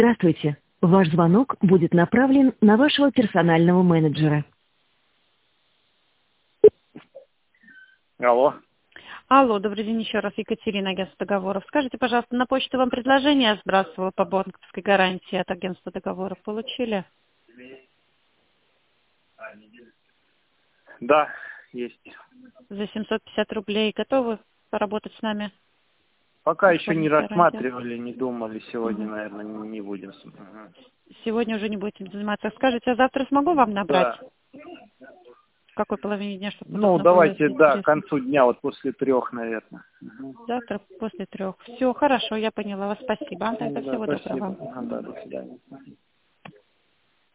Здравствуйте. Ваш звонок будет направлен на вашего персонального менеджера. Алло. Алло, добрый день еще раз, Екатерина, агентство договоров. Скажите, пожалуйста, на почту вам предложение сбрасывала по банковской гарантии от агентства договоров. Получили? Да, есть. За 750 рублей готовы поработать с нами? Пока еще не Оформить гарантию? рассматривали, не думали. Сегодня, наверное, не будем. Сегодня уже не будете заниматься. Скажите, а завтра смогу вам набрать? Да. В какой половине дня, чтобы Ну, удобно давайте, было? да, к Интересно. концу дня, вот после 3, наверное. Завтра после 3. Все, хорошо, я поняла вас. Спасибо. Тогда Да, всего доброго спасибо. вам. Да, до свидания.